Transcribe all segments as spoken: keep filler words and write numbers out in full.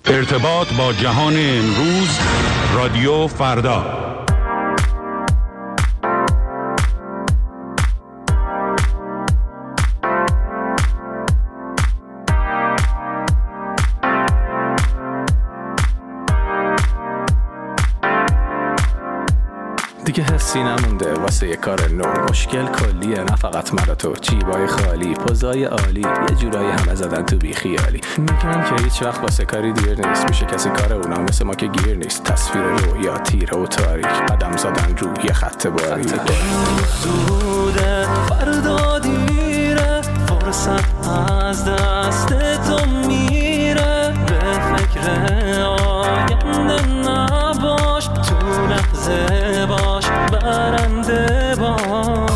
ارتباط با جهان امروز، رادیو فردا. دیگه حسی نمونده واسه یه کار نو، مشکل کلیه نه فقط مرا تو، جیبای خالی، پوزای عالی، یه جورایی همه زدن تو بی خیالی. میگن که هیچ وقت واسه کاری دیر نیست، میشه کسی کار اونا مثل ما که گیر نیست. تصویر رویا تیره و تاریک، قدم زدن روی یه خط باریک. زوده فردا دیره، فرصت از دست تو میره، به فکر آینده نباش، تو لحظه باش برنده باش.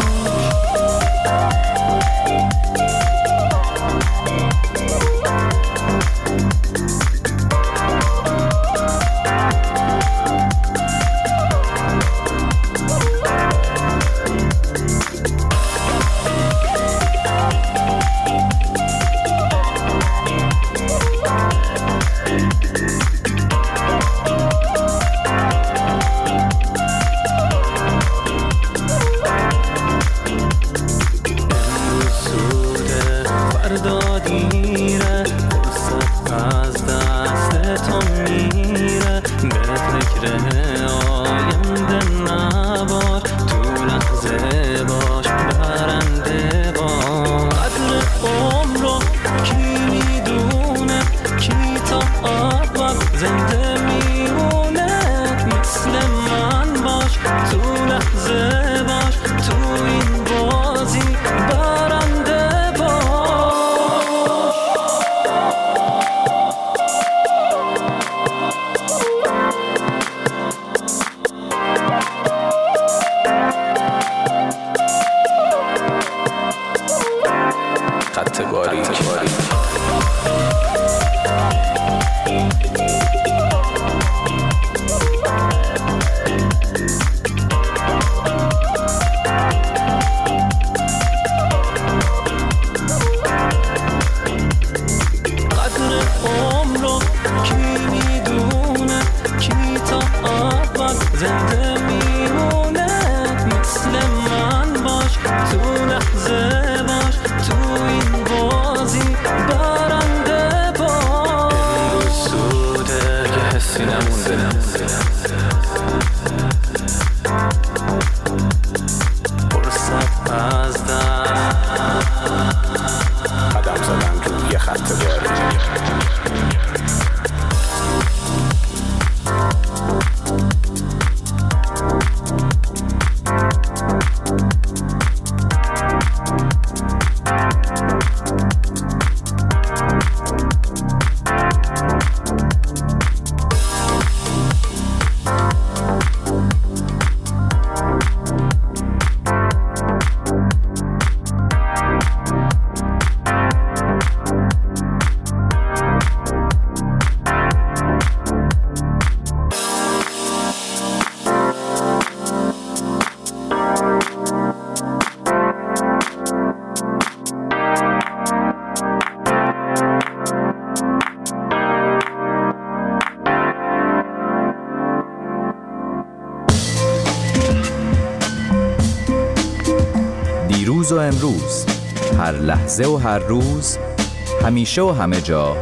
دیروز و امروز، هر لحظه و هر روز، همیشه و همه جا،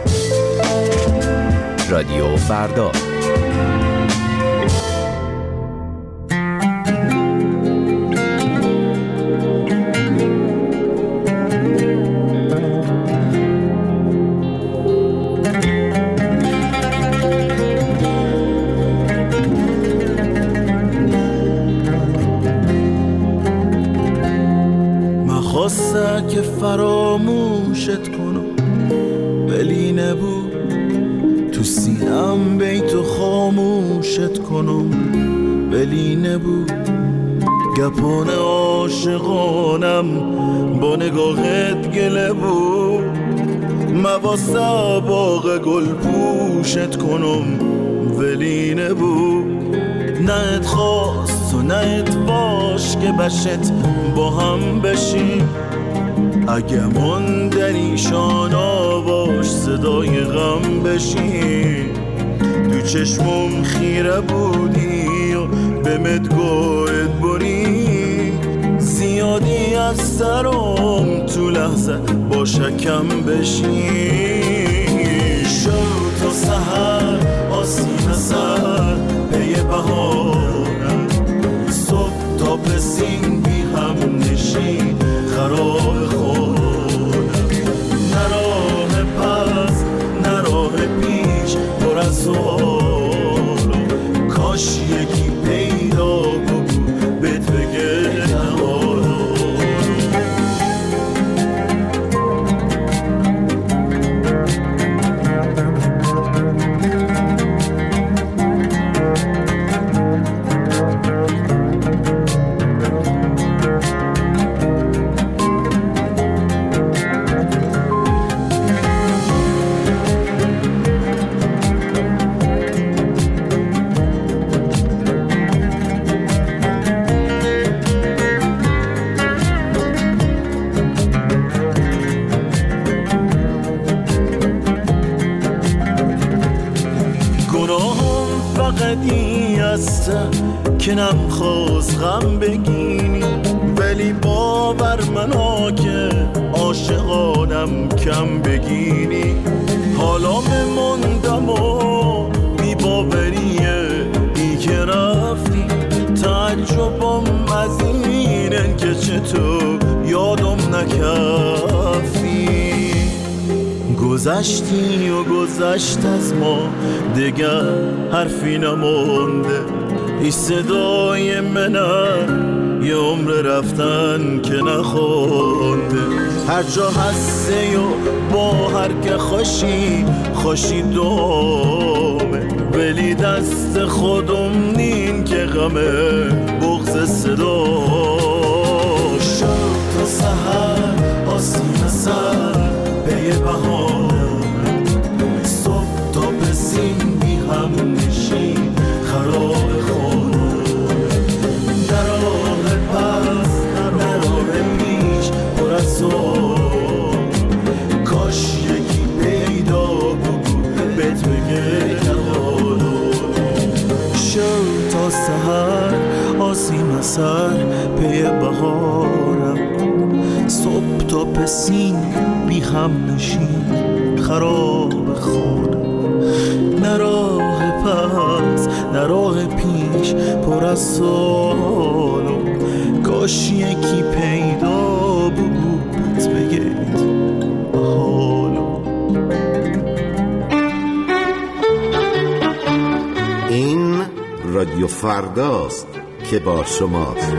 رادیو فردا. خواستم که فراموشت کنم ولی نبود، تو سینم بیتو خاموشت کنم ولی نبود. گپان عاشقانم با نگاهت گله بود، مواسه باغ گل پوشت کنم ولی نبود. نه ات خواست و نه ات باش که بشت با هم بشیم، اگه ماندنیشان آواش صدای غم بشین، تو چشمم خیره بودی و به مدگوت بری، زیادی از سرم تو لحظه با شکم بشین. شب تا سحر آسین سر پی بهارم، صبح تا پسین بی هم نشین خراب خودم، نه راه پس نه راه پیش پر از سوالو، کاش یکی پیدا بگو بهت بگه نهارو. که نمیخواست غم بگینی، ولی باور منا که عاشقانم کم بگینی. حالا مموندم و بی باوریه ای که رفتی، تعجبم از اینه که چطور یادم نکفتی. گذشتی و گذشت از ما دیگر حرفی نمونده، ای صدای منم یه عمر رفتن که نخونده. هر جا هسته و با هر که خوشی خوشی دومه، ولی دست خودم نین که غمه بغض صدا. شب تا سحر آسین سر پی بهارم، صبح تا پسین بی هم نشین خراب خودم، در راه پس در راه پیش پر از سوال، کاش یکی پیدا بگو بهت بگه نهارو. شب تا سحر آسیم سر پی بهارم، صبح تا پسین بی هم نشین خراب خودم، نه راه پس نه راه پیش پر از سوالو، کاش یکی پیدا بود بگید حالو. این رادیو فرداست که با شماست.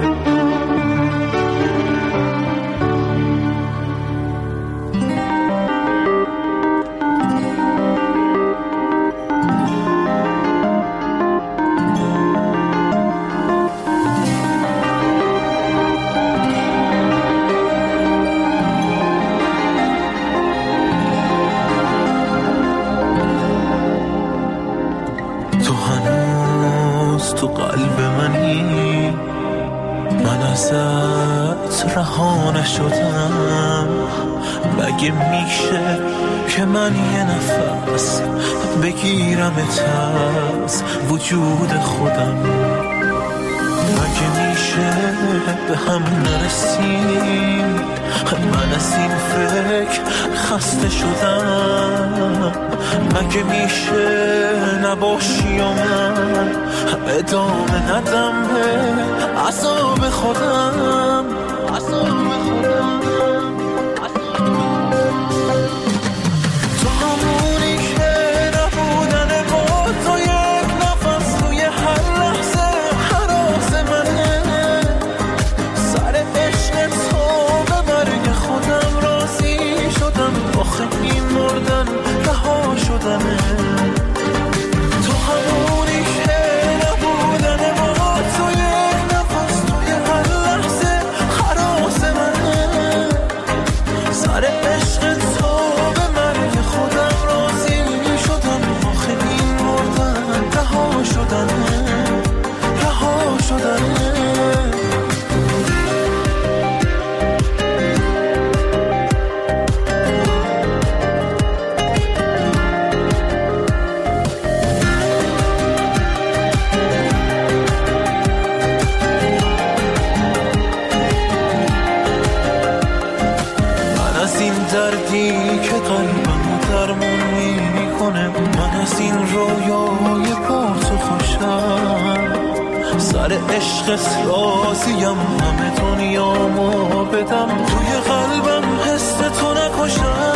تو قلب منی، من ازت رها نشدم. مگه میشه که من یه نفس بگیرمت از وجود خودم؟ مگه میشه به هم نرسیم؟ من از این فکر خسته شدم. مگه میشه نباشی و من ادامه ندم به عذاب خودم، عذاب خودم. تو همونی که نبودن با تو یک نفس توی هر لحظه حراس منه. سر عشق تو به برگ خودم راضی شدم، آخه این مردن رها شدنه. تو همونی که نبودن با تو یک نفس توی هر لحظه حراس منه. سر عشق تو به مرگ خودم راضی شدم، آخه این مردن رها شدنه، رها شدنه. از این رویای با تو خوشم، سر عشقت راضیم همه دنیامو بدم، توی قلبم حس تو نکشم.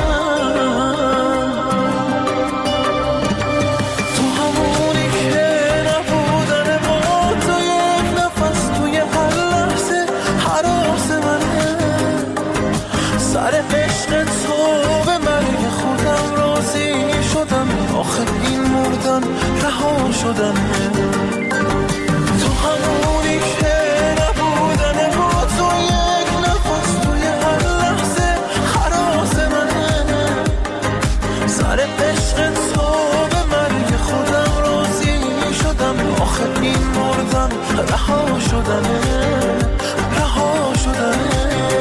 تو همونی که نبودن با تو یک نفس توی هر لحظه حراس منه، سر عشق تو به مرگ خودم راضی شدم، آخه این مردن رها شدنه. تو همونی که نبودن با تو یک نفس توی هر لحظه خراس منه، سر عشق تو به مرگ خودم راضی شدم، آخه این مردن رها شدنه، رها شدنه.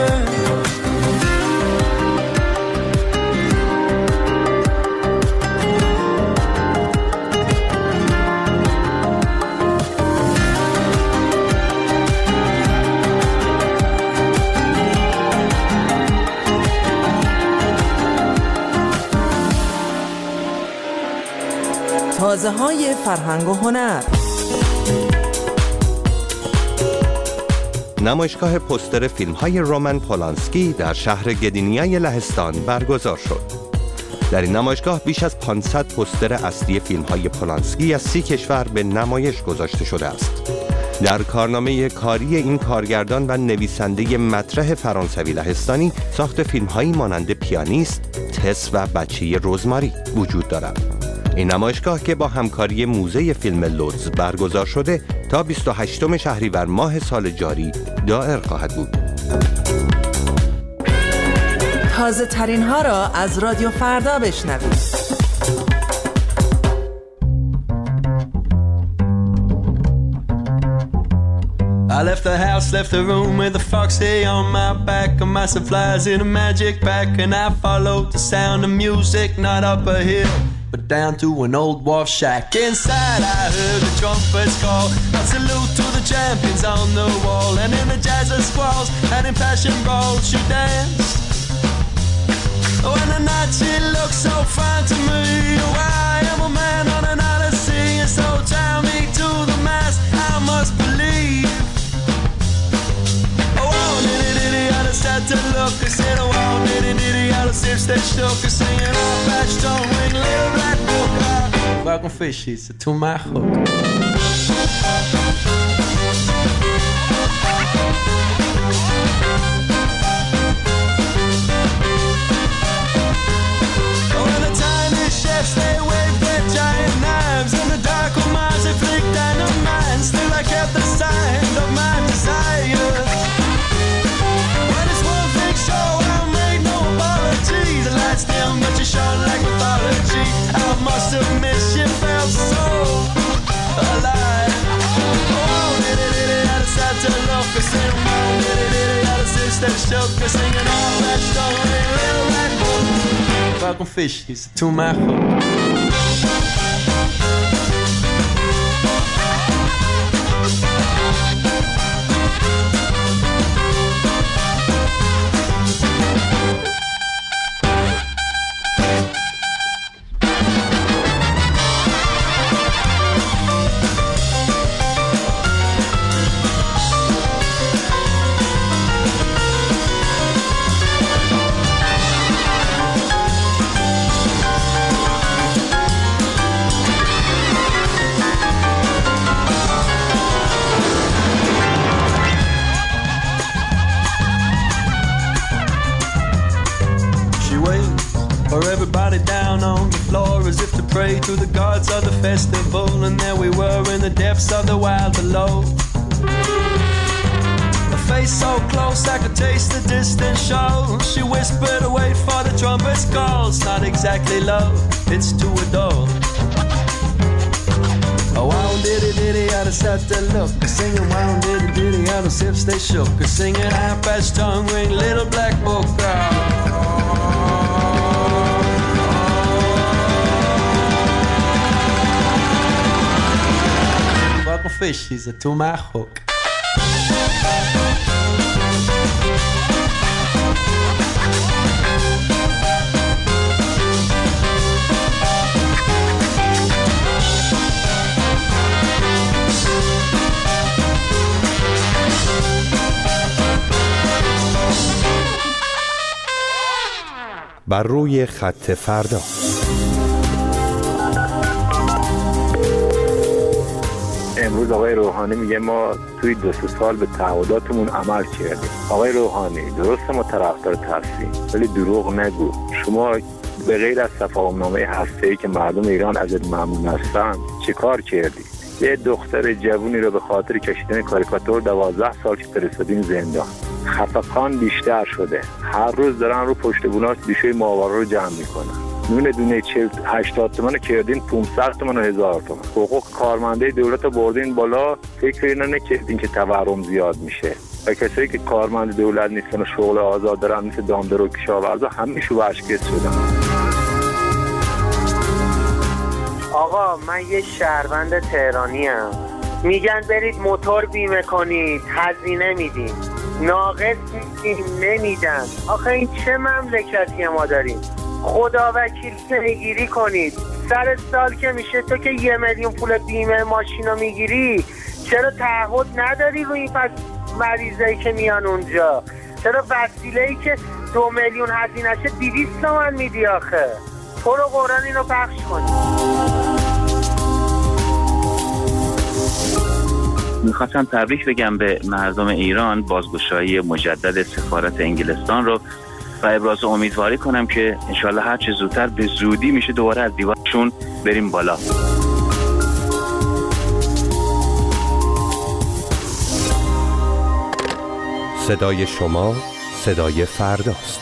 تازه های فرهنگ و هنر. نمایشگاه پوستر فیلم های رومن پولانسکی در شهر گدینیای لهستان برگزار شد. در این نمایشگاه بیش از پانصد پوستر اصلی فیلم های پولانسکی از سی کشور به نمایش گذاشته شده است. در کارنامه کاری این کارگردان و نویسنده مطرح فرانسوی لهستانی ساخت فیلم هایی مانند پیانیست، تس و بچه رزماری وجود دارد. این نمایشگاه که با همکاری موزه فیلم لودز برگزار شده تا بیست و هشتم شهریور ماه سال جاری دائر خواهد بود. تازه ترین ها را از رادیو فردا بشنوید. I left the house, left the room with a foxy on my back, a mass of flies in a magic pack, and I followed the sound of music, not up a hill, but down to an old wharf shack. Inside I heard the trumpets call, a salute to the champions on the wall, and in the jazz of squalls and in passion brawls she danced. Oh, and the night she looked so fine to me. Oh, I am a man on an odyssey, and so tie me to the mast, I must believe. Oh, oh, nitty nitty, I just had to look. I said, oh, oh, nitty nitty, I just if they shook. I singing off that stone ring, little black book. Welcome fishies to my hook. Oh, and the tiny chefs, they waved their giant knives, and the dark minds, they flicked dynamite. Still I kept the sign of my desire. When it's one thing show, I made no apology. The lights dim, but you shone like mythology. I must admit she felt so alive. Oh, diddy diddy, I just had to look and sing. Oh, diddy diddy, I just if they shook and singing all that story, little black book. Welcome fishies to my hook. To the gods of the festival, and there we were in the depths of the wild below. A face so close I could taste the distant show. She whispered, wait for the trumpet's call. It's not exactly love, it's to adore. Oh, wow, diddy diddy, I just had to look. Singing wow, diddy diddy, out of hips they shook. Singing high-pitched tongue ring, little black book. Fishies to my hook. بر روی خط فردا. امروز آقای روحانی میگه ما توی دو سه سال به تعهداتمون عمل کردیم. آقای روحانی درسته ما طرفدار هستیم ولی دروغ نگو. شما به غیر از تفاهم‌نامه هسته‌ای که مردم ایران ازت ممنون هستن چه کار کردی؟ یه دختر جوونی رو به خاطر کشیدن کاریکاتور دوازده سال که فرستادین زندان. خفقان بیشتر شده. هر روز دارن رو پشت بوناش دیشوی ماورا رو جمع میکنن. نون دونه چهل هشتاد تومن کردین پانصد تومن و هزار تومن. حقوق کارمنده دولت رو بردین بالا، فکر اینا نکردین که تورم زیاد میشه. و کسایی که کارمند دولت نیستن و شغل آزاد دارن مثل دامدار و کشاورزا همه شو اشکست شدن. آقا من یه شهروند تهرانی ام. میگن برید موتور بیمه کنید، هزینه میدین، ناقص میدین، نمیدن. آخه این چه مملکتی ما داریم؟ خدا وکیل پیگیری کنید. سر سال که میشه تو که یه میلیون پول بیمه ماشینو میگیری، چرا تعهد نداری روی این پس مریضایی که میان اونجا؟ چرا وسیله‌ای که دو میلیون هزینه‌شه دویست تومن میدی آخه؟ تو رو قرآن اینو پخش کنی. میخواستم تبریک بگم به مردم ایران بازگشایی مجدد سفارت انگلستان رو و ابراز امیدواری کنم که انشالله هر چه زودتر به زودی میشه دوباره از دیوارشون بریم بالا. صدای شما صدای فرداست.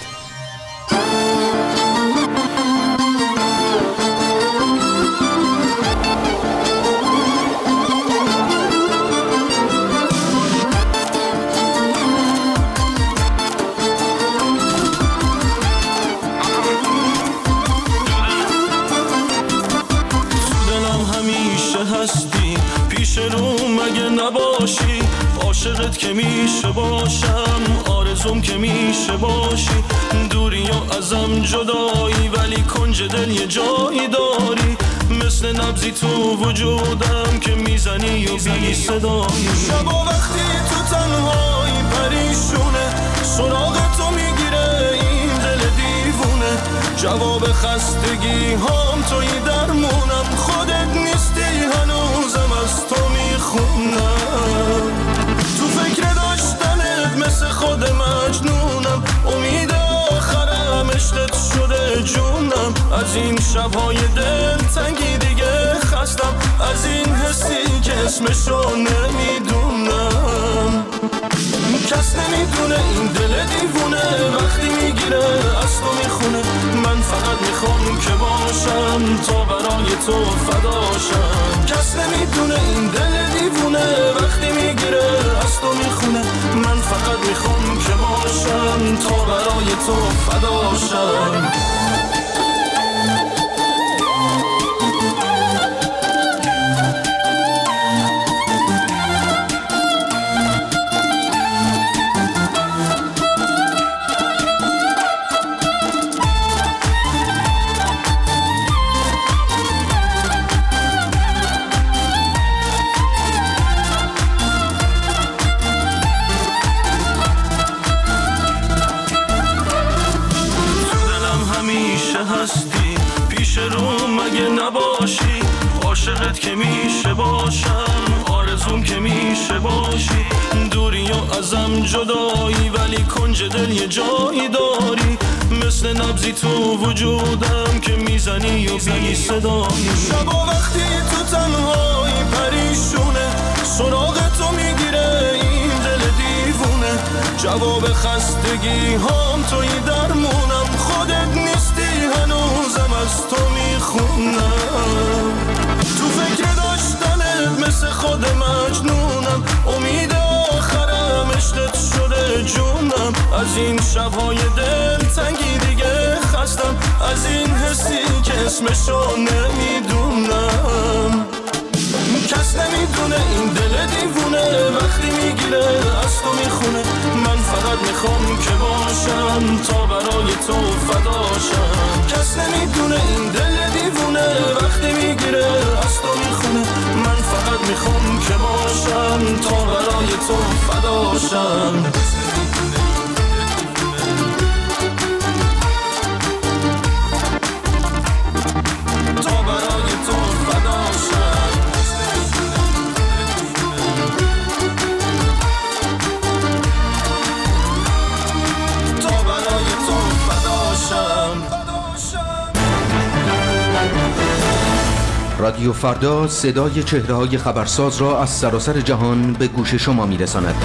عاشقت که میشه باشم، آرزوم که میشه باشی، دوری و ازم جدایی ولی کنج دل یه جایی داری، مثل نبضی تو وجودم که میزنی و بی صدایی. شب و وقتی تو تنهایی پریشونه، سراغ تو میگیره این دل دیوونه، جواب خستگی هام توی درمونم، خودت نیستی هنوزم از تو میخونم، تو فکر داشتنت مثل خود مجنونم، امید آخرم عشقت شده جونم، از این شبهای دل تنگی دیگه خستم، از این حسی که اسمشو نمیدونم، کس نمیدونه این دل دیوونه وقتی میگیره از تو میخونه، من فقط میخوام که باشم تا برای تو فداشم، کس نمیدونه این دل دیوونه وقتی میگیره از تو میخونه، من فقط میخوام که باشم تا برای تو فداشم. هستی پیش رو مگه نباشی، عاشقت که میشه باشم، آرزوم که میشه باشی، دوری و ازم جدایی ولی کنج دل یه جایی داری، مثل نبضی تو وجودم که میزنی و بی صدایی. شب و وقتی تو تنهایی پریشونه، سراغ تو میگیره این دل دیوونه، جواب خستگی هام توی درمونم، خودت نیستی هنوزم از تو میخونم، تو فکر داشتنت مثل خود مجنونم، امید آخرم عشقت شده جونم، از این شبهای دل تنگی دیگه خستم، از این حسی که اسمشو نمیدونم، کس نمیدونه این دل دیوونه وقتی میگیره از تو میخونه، من فقط میخوام که باشم تا برای تو فداشم، کس نمیدونه این دل دیوونه وقتی میگیره از تو میخونه، من فقط میخوام که باشم تا برای تو فداشم. رادیو فردا صدای چهره‌های خبرساز را از سراسر جهان به گوش شما می‌رساند.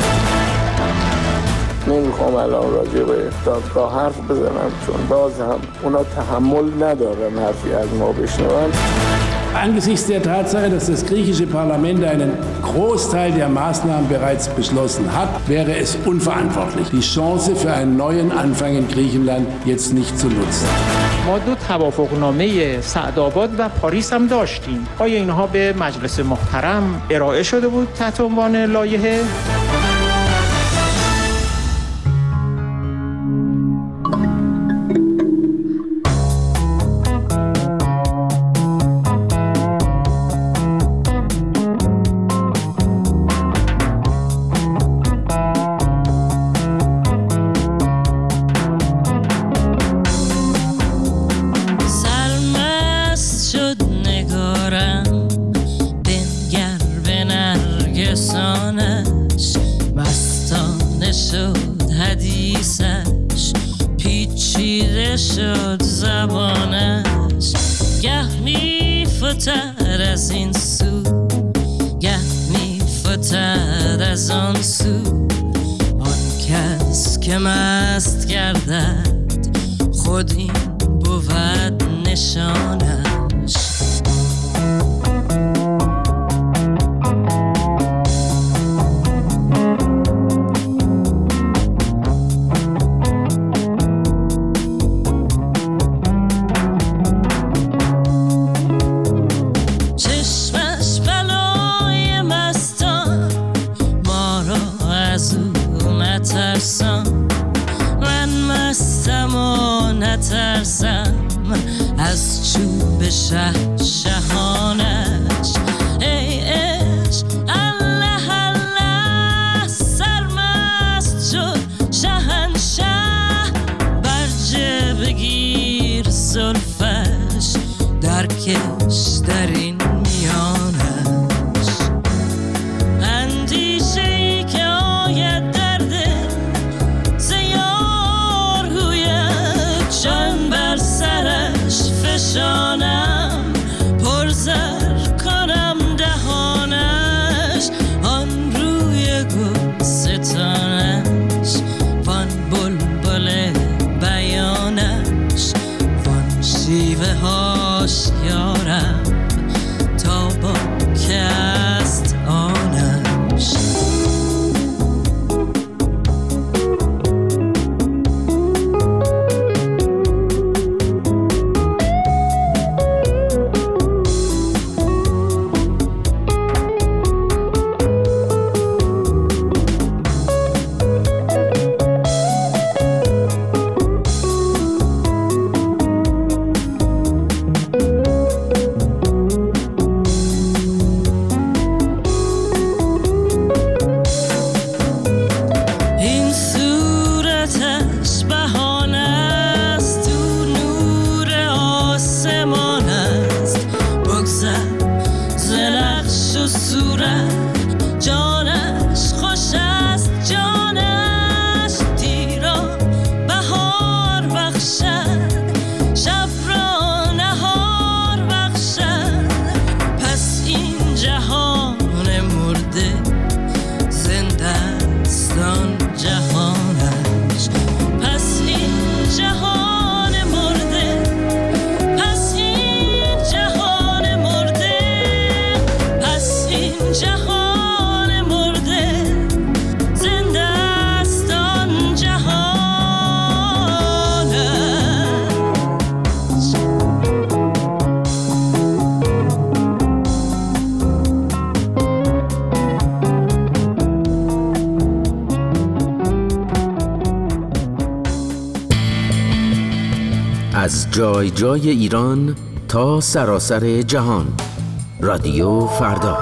نمیخوام الان راجع به دادگاه حرف بزنم چون باز هم اونا تحمل ندارن حرفی از ما بشنون. Angesichts der Tatsache, dass das griechische Parlament einen Großteil der Maßnahmen bereits beschlossen hat, wäre es unverantwortlich, die Chance für einen neuen Anfang in Griechenland jetzt nicht zu nutzen. ما دو توافقنامه سعدآباد و پاریس هم داشتیم. آیا اینها به مجلس محترم ارائه شده بود تحت عنوان لایحه؟ از جای جای ایران تا سراسر جهان، رادیو فردا.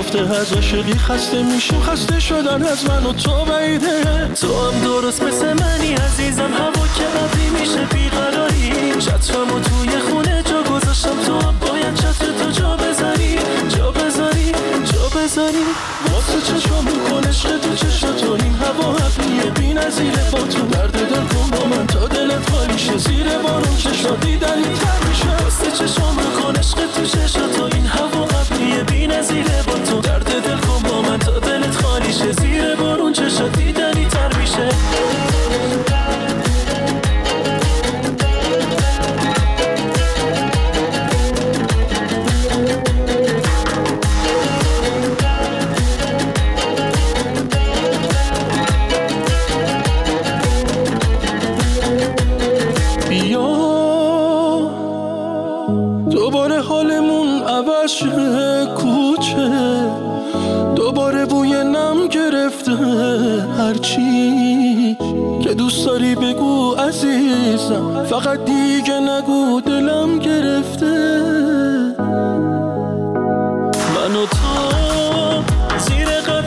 گفته از عاشقی خسته میشیم، خسته شدن از من و تو بعیده. تو هم درست مثل منی عزیزم، هوا که ابری میشه بیقراری. چترمو توی خونه جا گذاشتم، تو هم باید چتر تو جا بذاری، جا بذاری، جا بذاری. واسه چشم میکن عشق تو چشم تو، این هوا ابریه بی نظیره. با تو درد دل کن با من تا دلت خالی شه، زیر بارون چشم دیدنی تر میشه. واسه چشم میکن عشق تو چشم تو، این هوا ابریه بی نظیره. با تو درد دل کن با من تا دلت خالی شه، زیر بارون چشم دیدنی تر میشه. دوباره حالمون عوض شه کوچه، دوباره بوی نم گرفته. هرچی که دوست داری بگو عزیزم، فقط دیگه نگو دلم گرفته. من و تو زیر قلم